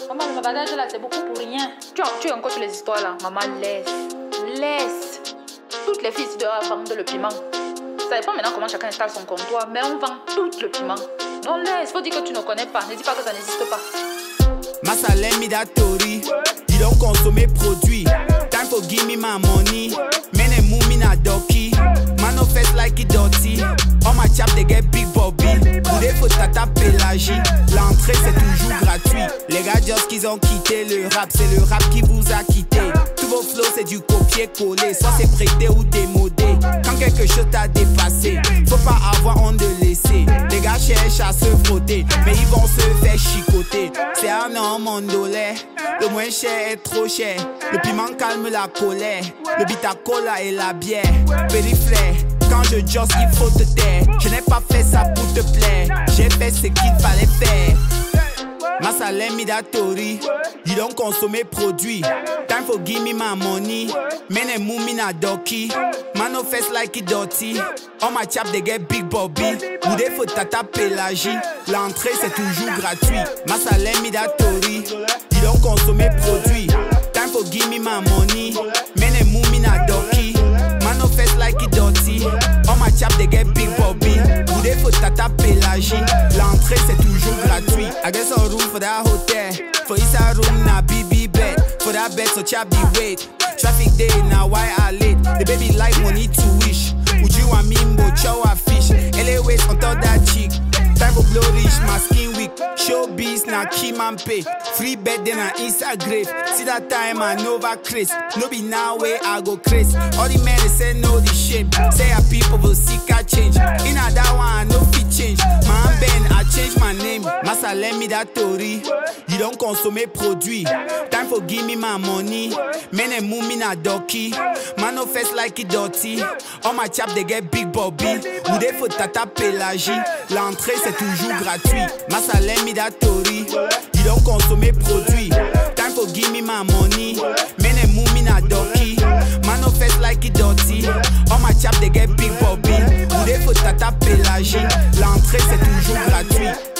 Maman, le bagage là, c'est beaucoup pour rien. Tu es encore sur les histoires là. Maman, laisse. Toutes les filles ici doivent vendre le piment. Ça dépend maintenant comment chacun installe son comptoir, mais on vend tout le piment. Non, laisse, faut dire que tu ne connais pas. Ne dis pas que ça n'existe pas. Masala Midatori, you don't consume produit. Time for give me my money. Men and move me na doki. Manifest like it dirty. All my chaps they get big bobby. Boudé faut tata pélagie. L'entrée c'est toujours gratuit. Les gars just qu'ils ont quitté le rap, c'est le rap qui vous a quitté. Tous vos flows c'est du copier-coller, soit c'est prêté ou démodé. Quand quelque chose t'a dépassé, faut pas avoir honte de laisser. Les gars cherchent à se frotter, mais ils vont se faire chicoter. C'est un homme mondolais, le moins cher est trop cher. Le piment calme la colère, le bitacola et la bière. Périphrère, quand je josse il faut te taire. Je n'ai pas fait ça pour te plaire, j'ai fait ce qu'il fallait faire. Masala Midatori, you don't consume produit. Time for give me my money. Men and move me na doki. Manifest like it dirty. All my chaps they get big bobby. Boudé faut tata pélagie. L'entrée c'est toujours gratuit. Masala Midatori, you don't consume produit. Time for give me my money. Men and move me na doki. Manifest like it dirty. All my chaps they get big bobby. Boudé faut tata pélagie. L'entrée c'est toujours gratuit. I guess a room for that hotel. For inside room na BB bed. For that bed so chap the weight. Traffic day now why I late. The baby like money to wish. Would you want me mbo chow a fish? LA waist on top that chick. Time for blow rich, my skin weak. Showbiz na Kim and pay. Free bed then I inside grave. See that time I Nova Chris. No be now where I go Chris. All the men they say no the shame. Say our people will seek a change. In a that one I no fit change. Man Ben I change my name. Masala Midatori. You don't consume produit. Time for give me my money. Men and move me na doki. Manifest like it dirty. All my chaps they get big bobby. Boudé faut tata pélagie. L'entrée c'est toujours gratuit. Masala Midatori, you don't consume produit. Time for give me my money. Men and move me na doki. Manifest like it dirty. All my chaps they get big bobby. Boudé faut tata pélagie. L'entrée c'est toujours gratuit.